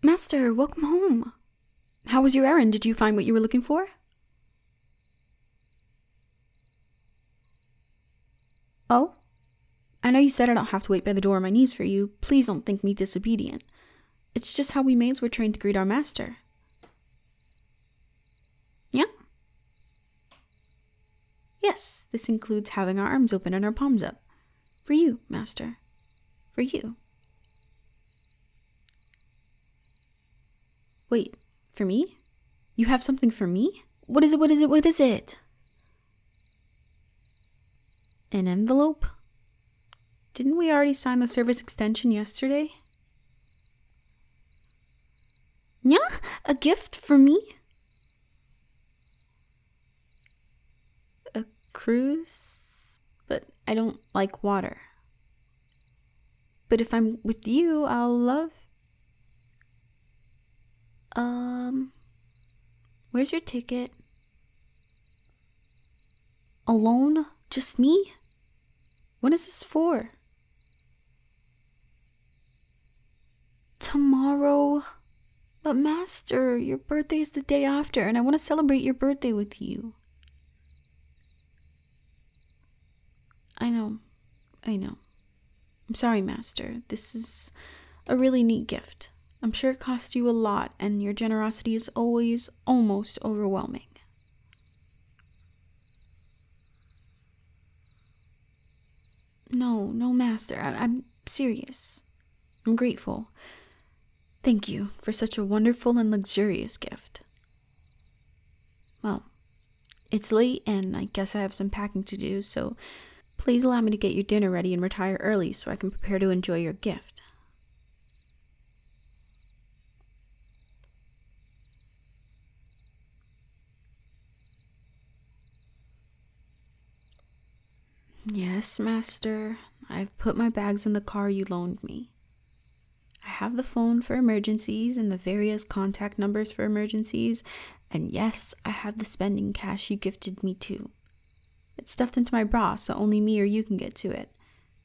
Master, welcome home. How was your errand? Did you find what you were looking for? Oh? I know you said I don't have to wait by the door on my knees for you. Please don't think me disobedient. It's just how we maids were trained to greet our master. Yeah? Yes, this includes having our arms open and our palms up. For you, master. For you. Wait, for me? You have something for me? What is it? An envelope? Didn't we already sign the service extension yesterday? Yeah? A gift for me? A cruise? But I don't like water. But if I'm with you, I'll love... Where's your ticket? Alone? Just me? When is this for? Tomorrow? But master, your birthday is the day after, and I want to celebrate your birthday with you. I know. I'm sorry, master. This is a really neat gift. I'm sure it cost you a lot, and your generosity is always almost overwhelming. No, master. I'm serious. I'm grateful. Thank you for such a wonderful and luxurious gift. Well, it's late, and I guess I have some packing to do, so please allow me to get your dinner ready and retire early so I can prepare to enjoy your gift. Yes, master. I've put my bags in the car you loaned me. I have the phone for emergencies and the various contact numbers for emergencies, and yes, I have the spending cash you gifted me too. It's stuffed into my bra, so only me or you can get to it.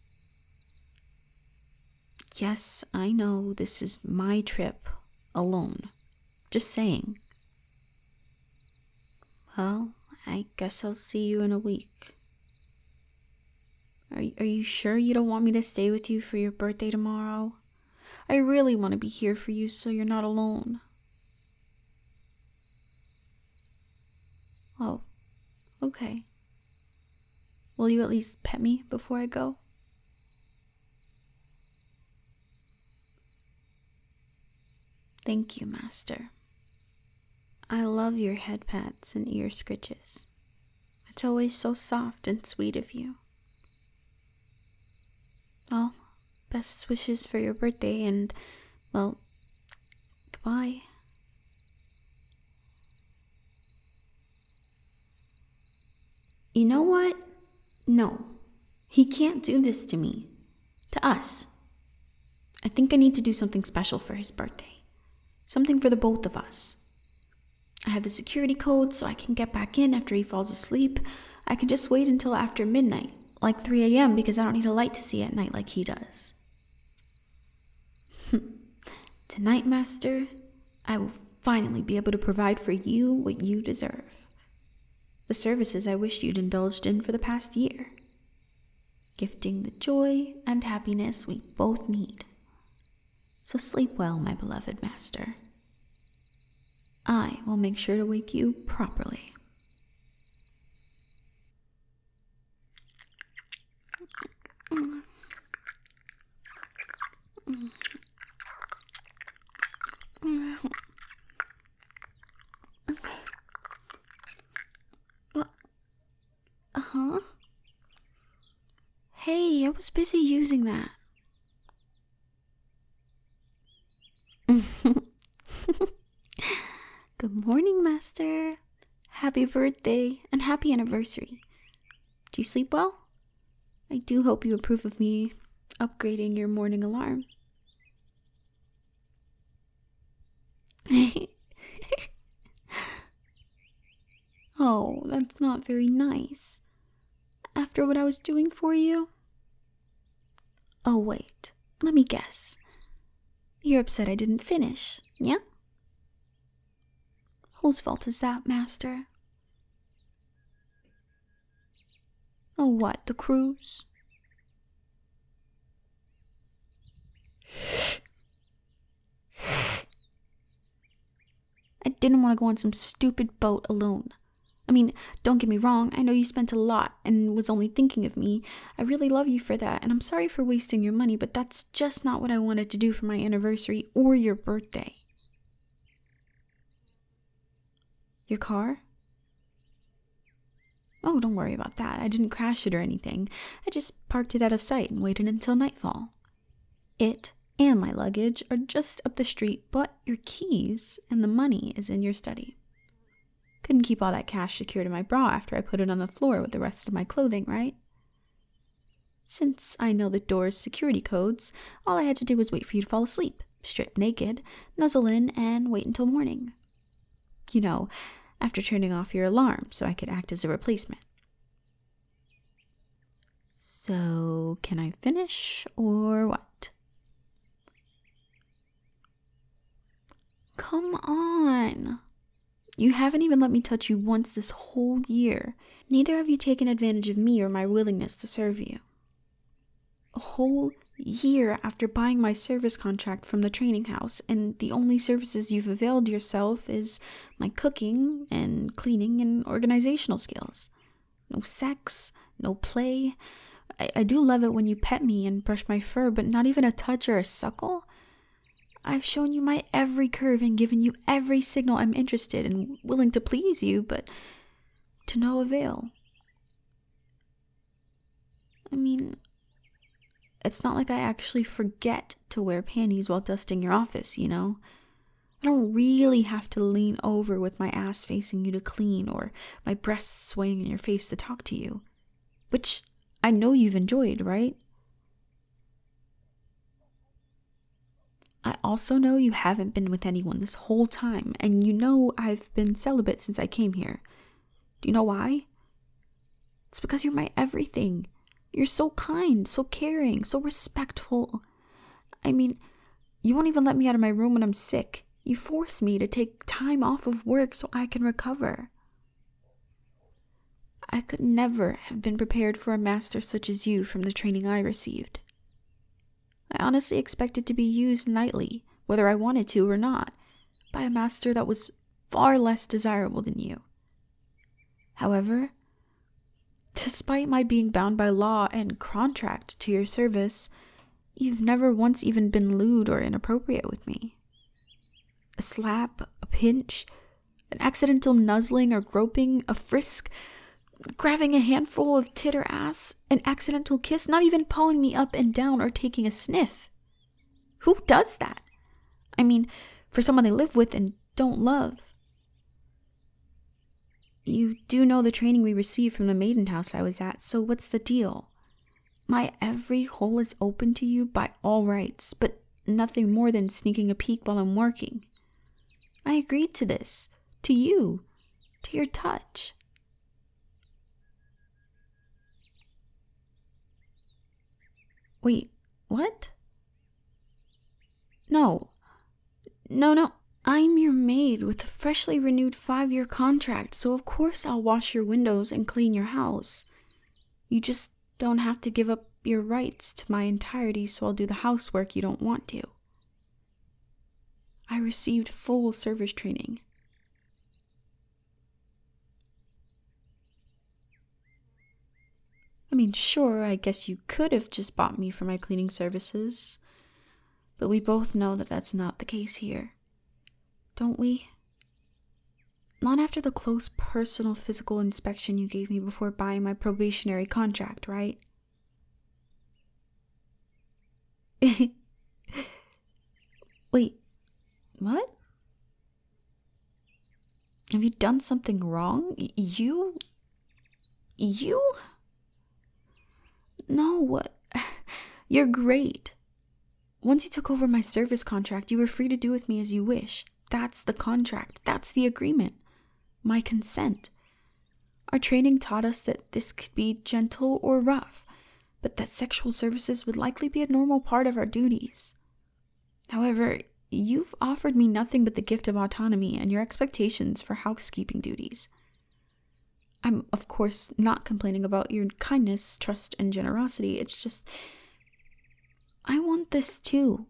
Yes, I know this is my trip, alone. Just saying. Well, I guess I'll see you in a week. Are you sure you don't want me to stay with you for your birthday tomorrow? I really want to be here for you so you're not alone. Oh, okay. Will you at least pet me before I go? Thank you, master. I love your head pats and ear scritches. It's always so soft and sweet of you. Well, best wishes for your birthday and, well, goodbye. You know what? No, he can't do this to me. To us. I think I need to do something special for his birthday. Something for the both of us. I have the security code so I can get back in after he falls asleep. I can just wait until after midnight, like 3 a.m. because I don't need a light to see at night like he does. Tonight, master, I will finally be able to provide for you what you deserve. The services I wished you'd indulged in for the past year. Gifting the joy and happiness we both need. So sleep well, my beloved master. I will make sure to wake you properly. Huh? Hey, I was busy using that. Good morning, master. Happy birthday and happy anniversary. Do you sleep well? I do hope you approve of me upgrading your morning alarm. Oh, that's not very nice. After what I was doing for you? Oh, wait. Let me guess. You're upset I didn't finish, yeah? Whose fault is that, Master? Oh, what, the crew's? I didn't want to go on some stupid boat alone. I mean, don't get me wrong, I know you spent a lot and was only thinking of me. I really love you for that, and I'm sorry for wasting your money, but that's just not what I wanted to do for my anniversary or your birthday. Your car? Oh, don't worry about that. I didn't crash it or anything. I just parked it out of sight and waited until nightfall. It and my luggage are just up the street, but your keys and the money is in your study. Couldn't keep all that cash secured in my bra after I put it on the floor with the rest of my clothing, right? Since I know the door's security codes, all I had to do was wait for you to fall asleep, strip naked, nuzzle in, and wait until morning. You know, after turning off your alarm so I could act as a replacement. So, can I finish or what? Come on. You haven't even let me touch you once this whole year. Neither have you taken advantage of me or my willingness to serve you. A whole year after buying my service contract from the training house, and the only services you've availed yourself is my cooking and cleaning and organizational skills. No sex, no play. I do love it when you pet me and brush my fur, but not even a touch or a suckle? I've shown you my every curve and given you every signal I'm interested and willing to please you, but to no avail. I mean, it's not like I actually forget to wear panties while dusting your office, you know? I don't really have to lean over with my ass facing you to clean or my breasts swaying in your face to talk to you. Which I know you've enjoyed, right? I also know you haven't been with anyone this whole time, and you know I've been celibate since I came here. Do you know why? It's because you're my everything. You're so kind, so caring, so respectful. I mean, you won't even let me out of my room when I'm sick. You force me to take time off of work so I can recover. I could never have been prepared for a master such as you from the training I received. I honestly expected to be used nightly, whether I wanted to or not, by a master that was far less desirable than you. However, despite my being bound by law and contract to your service, you've never once even been lewd or inappropriate with me. A slap, a pinch, an accidental nuzzling or groping, a frisk, grabbing a handful of tit or ass, an accidental kiss, not even pulling me up and down or taking a sniff. Who does that? I mean, for someone they live with and don't love. You do know the training we received from the maiden house I was at, so what's the deal? My every hole is open to you by all rights, but nothing more than sneaking a peek while I'm working. I agreed to this, to you, to your touch. Wait, what? No. I'm your maid with a freshly renewed 5-year contract, so of course I'll wash your windows and clean your house. You just don't have to give up your rights to my entirety, so I'll do the housework you don't want to. I received full service training. I mean, sure, I guess you could have just bought me for my cleaning services, but we both know that that's not the case here. Don't we? Not after the close personal physical inspection you gave me before buying my probationary contract, right? Wait, what? Have you done something wrong? You? No, you're great. Once you took over my service contract, you were free to do with me as you wish. That's the contract. That's the agreement. My consent. Our training taught us that this could be gentle or rough, but that sexual services would likely be a normal part of our duties. However, you've offered me nothing but the gift of autonomy and your expectations for housekeeping duties. I'm, of course, not complaining about your kindness, trust, and generosity. It's just, I want this too.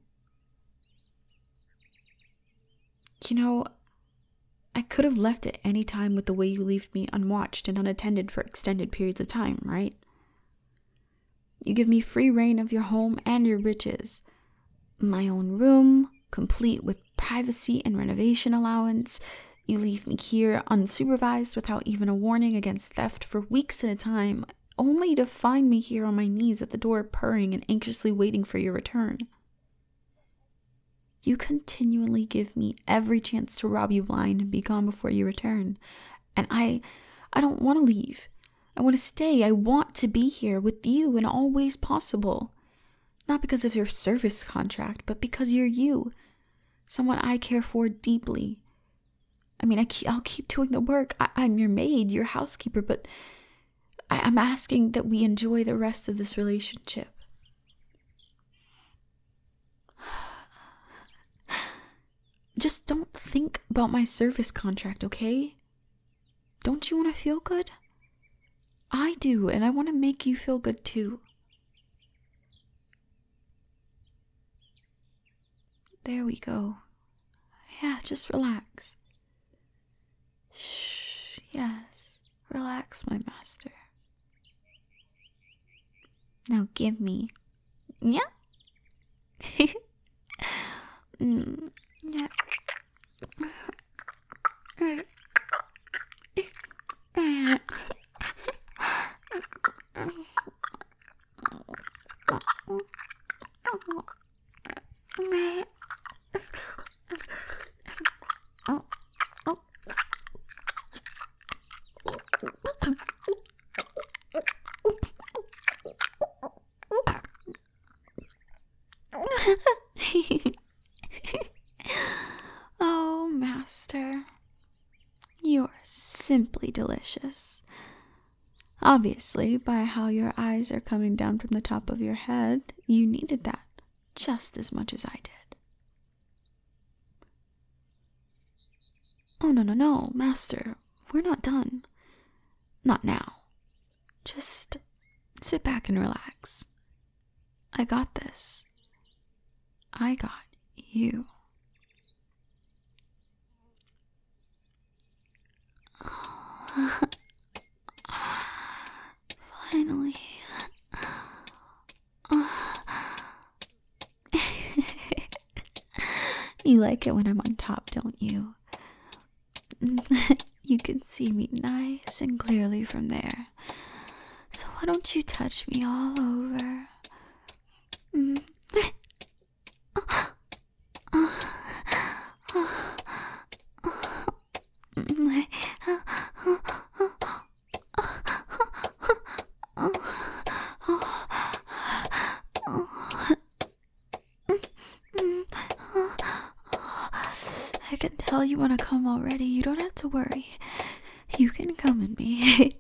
You know, I could have left at any time with the way you leave me unwatched and unattended for extended periods of time, right? You give me free reign of your home and your riches. My own room, complete with privacy and renovation allowance. You leave me here unsupervised without even a warning against theft for weeks at a time, only to find me here on my knees at the door purring and anxiously waiting for your return. You continually give me every chance to rob you blind and be gone before you return. And I don't want to leave. I want to stay. I want to be here with you in all ways possible. Not because of your service contract, but because you're you. Someone I care for deeply. I mean, I'll keep doing the work. I'm your maid, your housekeeper, but I'm asking that we enjoy the rest of this relationship. Just don't think about my service contract, okay? Don't you want to feel good? I do, and I want to make you feel good too. There we go. Yeah, just relax. Shh, yes. Relax, my master. Now give me. Yeah? Yeah. Oh, master, you're simply delicious. Obviously, by how your eyes are coming down from the top of your head, you needed that just as much as I did. Oh, no, master, we're not done. Not now. Just sit back and relax. I got this. I got you. Finally. You like it when I'm on top, don't you? You can see me nice and clearly from there. So why don't you touch me all over? I can tell you want to come already. You don't have to worry. You can come in me.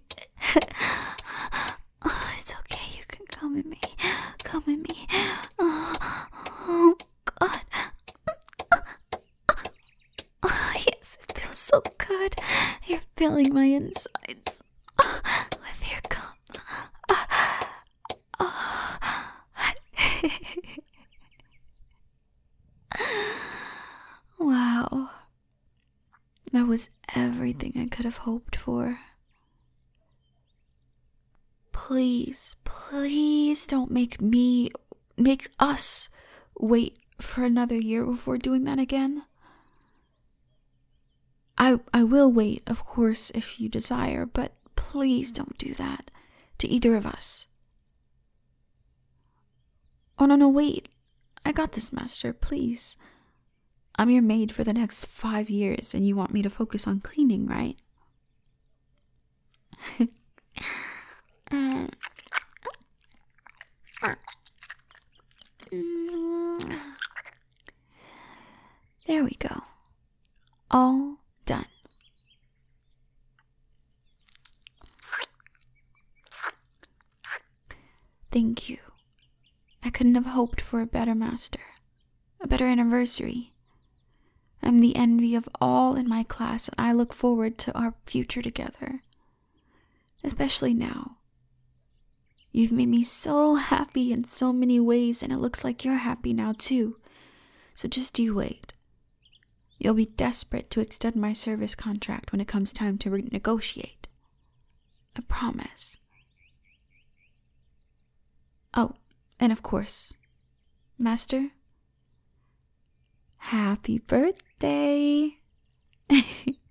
It's okay. You can come in me. Come in me. Oh, God. Yes, it feels so good. You're filling my insides with your cum. Wow. That was everything I could have hoped for. Please don't make us wait for another year before doing that again. I will wait, of course, if you desire, but please don't do that to either of us. Oh, no, wait. I got this, master, please. I'm your maid for the next 5 years, and you want me to focus on cleaning, right? There we go. All done. Thank you. I couldn't have hoped for a better master, a better anniversary. I'm the envy of all in my class, and I look forward to our future together. Especially now. You've made me so happy in so many ways, and it looks like you're happy now too. So just you wait. You'll be desperate to extend my service contract when it comes time to renegotiate. I promise. Oh, and of course, Master, happy birthday!